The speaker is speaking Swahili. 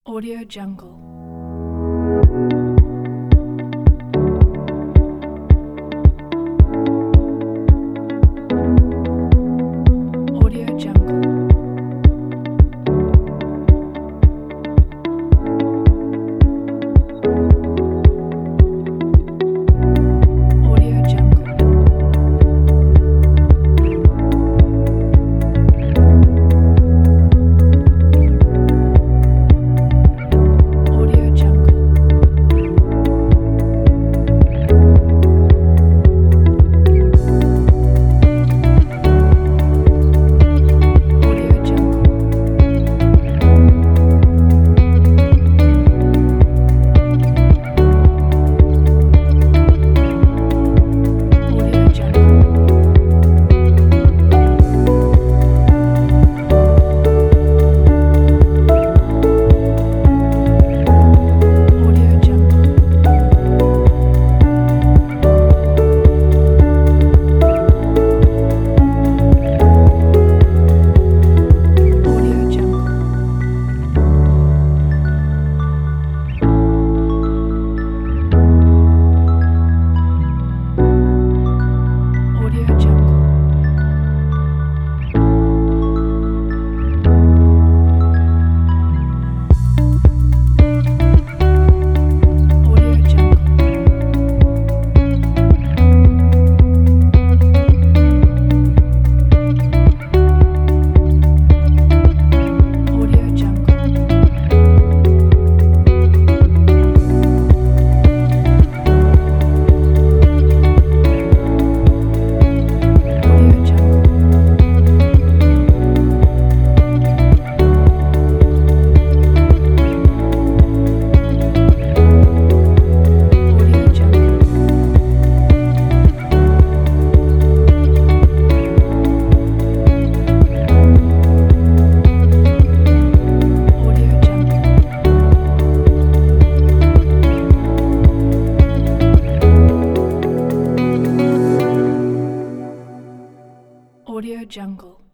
Audio Jungle. Audio Jungle. Audio Jungle. Audio Jungle. Audio Jungle. Audio Jungle. Audio Jungle. Audio Jungle. Audio Jungle. Audio Jungle. Audio Jungle. Audio Jungle. Audio Jungle. Audio Jungle. Audio Jungle.